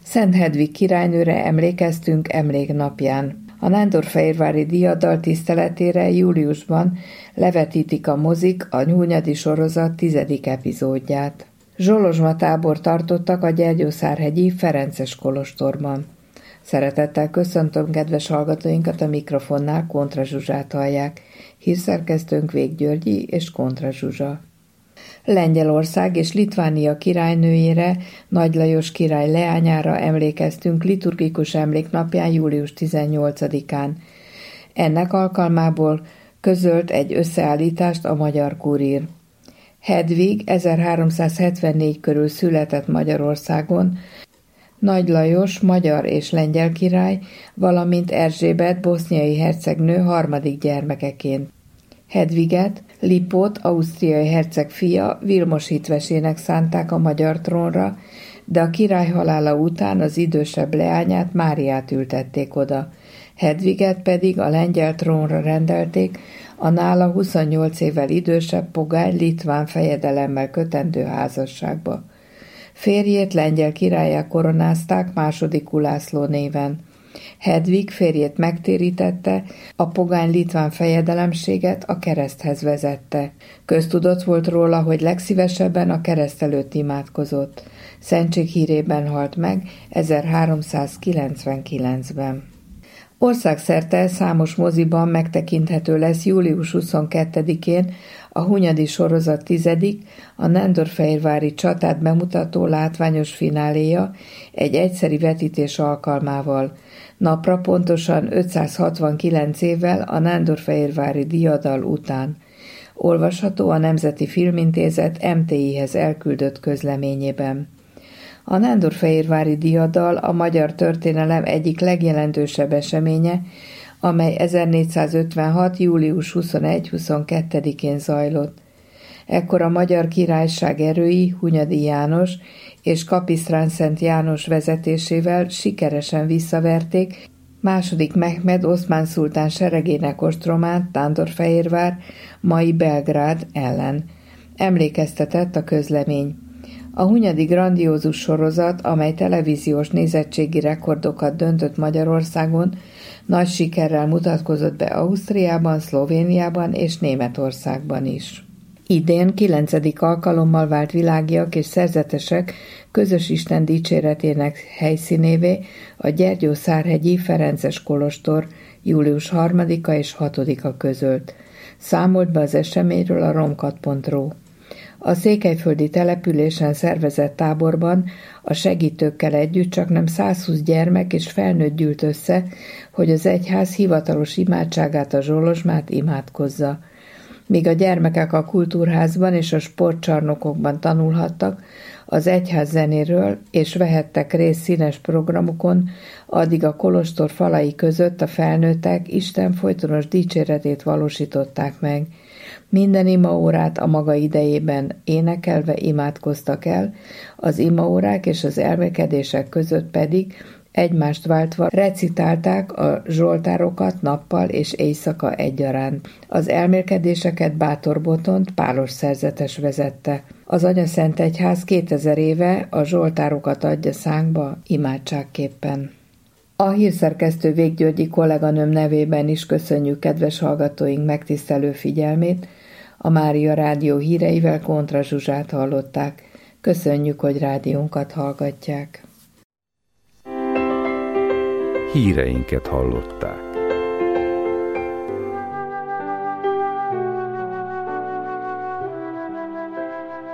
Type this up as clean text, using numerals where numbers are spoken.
Szent Hedvig királynőre emlékeztünk emléknapján. A nándorfehérvári diadal tiszteletére júliusban levetítik a mozik a Hunyadi sorozat 10. epizódját. Zsolozsma tábor tartottak a Gyergyószárhegyi Ferences kolostorban. Szeretettel köszöntöm kedves hallgatóinkat, a mikrofonnál Kontra Zsuzsát hallják. Hírszerkesztőnk Vég Györgyi és Kontra Zsuzsa. Lengyelország és Litvánia királynőjére, Nagy Lajos király leányára emlékeztünk liturgikus emléknapján július 18-án. Ennek alkalmából közölt egy összeállítást a Magyar Kurír. Hedvig 1374 körül született Magyarországon, Nagy Lajos magyar és lengyel király, valamint Erzsébet boszniai hercegnő harmadik gyermekeként. Hedviget Lipót, ausztriai herceg fia, Vilmos hitvesének szánták a magyar trónra, de a király halála után az idősebb leányát, Máriát ültették oda. Hedviget pedig a lengyel trónra rendelték, a nála 28 évvel idősebb pogány litván fejedelemmel kötendő házasságba. Férjét lengyel királlyá koronázták második Ulászló néven. Hedvig férjét megtérítette, a pogány litván fejedelemséget a kereszthez vezette. Köztudott volt róla, hogy legszívesebben a kereszt előtt imádkozott. Szentség hírében halt meg 1399-ben. Országszerte számos moziban megtekinthető lesz július 22-én a Hunyadi sorozat 10., a nándorfehérvári csatát bemutató látványos fináléja egy egyszeri vetítés alkalmával. Napra pontosan 569 évvel a nándorfehérvári diadal után. Olvasható a Nemzeti Filmintézet MTI-hez elküldött közleményében. A nándorfehérvári diadal a magyar történelem egyik legjelentősebb eseménye, amely 1456. július 21-22-én zajlott. Ekkor a Magyar Királyság erői Hunyadi János és Kapisztrán Szent János vezetésével sikeresen visszaverték II. Mehmed oszmán szultán seregének ostromát Nándorfehérvár, mai Belgrád ellen. Emlékeztetett a közlemény. A Hunyadi grandiózus sorozat, amely televíziós nézettségi rekordokat döntött Magyarországon, nagy sikerrel mutatkozott be Ausztriában, Szlovéniában és Németországban is. Idén 9. alkalommal vált világiak és szerzetesek közös Isten dicséretének helyszínévé a Gyergyószárhegyi Ferences kolostor július 3-a és 6-a között. Számolt be az eseményről a romkat.ru. A székelyföldi településen szervezett táborban a segítőkkel együtt csaknem 120 gyermek és felnőtt gyűlt össze, hogy az egyház hivatalos imádságát, a zsolozsmát imádkozza. Míg a gyermekek a kultúrházban és a sportcsarnokokban tanulhattak az egyház zenéről és vehettek részt színes programokon, addig a kolostor falai között a felnőttek Isten folytonos dicséretét valósították meg. Minden imaórát a maga idejében énekelve imádkoztak el, az imaórák és az elmekedések között pedig egymást váltva recitálták a zsoltárokat nappal és éjszaka egyaránt. Az elmélkedéseket Bátor Botont pálos szerzetes vezette. Az Anyaszent Egyház 2000 éve a zsoltárokat adja szánkba imádságképpen. A hírszerkesztő Vég Györgyi kolléganőm nevében is köszönjük kedves hallgatóink megtisztelő figyelmét. A Mária Rádió híreivel Kontra Zsuzsát hallották. Köszönjük, hogy rádiónkat hallgatják. Híreinket hallották.